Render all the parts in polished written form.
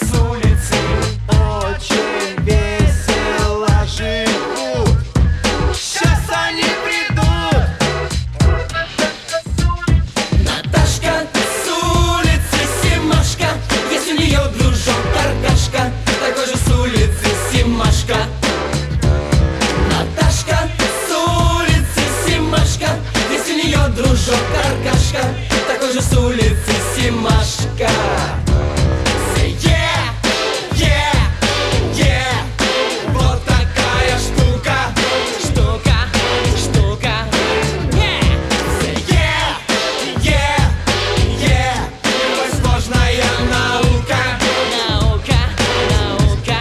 с улицы очень весело живут. Сейчас они придут. Наташка с улицы Симашка, есть у нее дружок Аркашка, такой же с улицы Симашка. Наташка с улицы Симашка, есть у нее дружок Аркашка, такой же с улицы Симашка. Say yeah, yeah, yeah. Вот такая штука, штука, штука. Yeah. Say yeah, yeah, yeah. Возможная наука, наука, наука.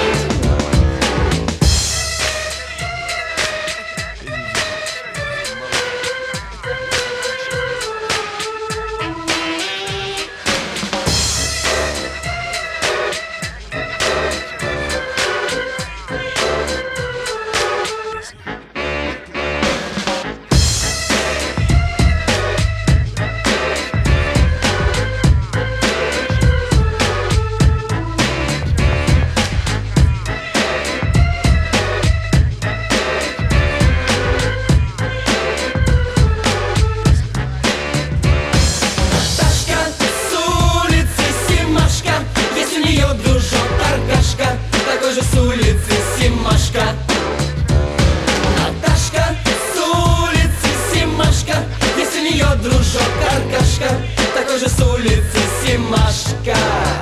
Наташка с улицы Симашка, есть у нее дружок Аркашка, такой же с улицы Симашка. Наташка с улицы Симашка, есть у нее дружок Аркашка, такой же с улицы Симашка.